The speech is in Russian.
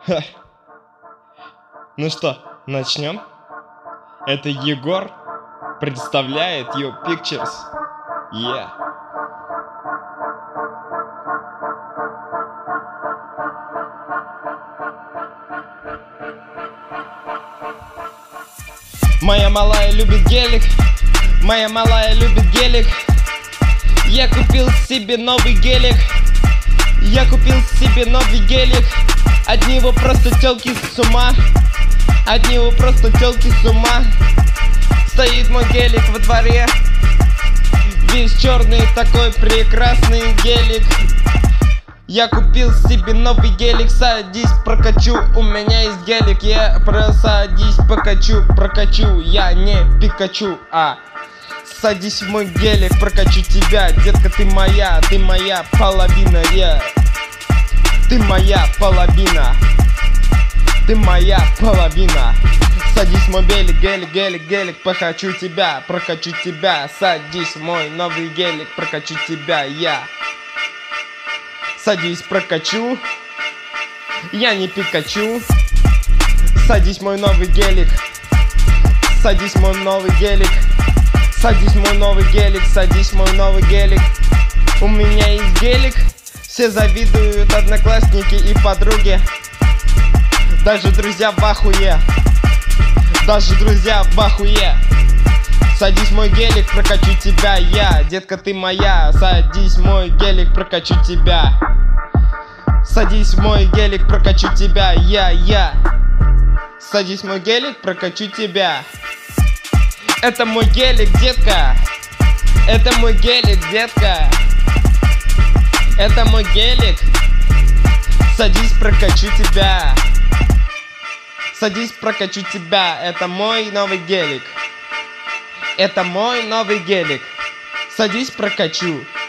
Ха. Ну что, начнем? Это Егор представляет Yo Pictures. Yeah. Моя малая любит гелик, моя малая любит гелик. Я купил себе новый гелик, я купил себе новый гелик. От него просто тёлки с ума, от него просто тёлки с ума. Стоит мой гелик во дворе, весь черный, такой прекрасный гелик. Я купил себе новый гелик, садись, прокачу, у меня есть гелик. Я просадись, прокачу, я не Пикачу, а садись в мой гелик, прокачу тебя, детка, ты моя половина, ты моя половина, ты моя половина. Садись в мой гелик, прокачу тебя, садись в мой новый гелик, прокачу тебя, я. Садись, прокачу, я не Пикачу. Садись мой новый гелик, садись мой новый гелик, садись мой новый гелик, садись мой новый гелик. У меня есть гелик, все завидуют, одноклассники и подруги. Даже друзья в ахуе, даже друзья в ахуе. Садись мой гелик, прокачу тебя, я, детка, ты моя. Садись мой гелик, прокачу тебя. Садись в мой гелик, прокачу тебя, я. Садись мой гелик, прокачу тебя. Это мой гелик, детка. Это мой гелик, детка. Это мой гелик. Садись, прокачу тебя. Садись, прокачу тебя. Это мой новый гелик. Это мой новый гелик. Садись, прокачу.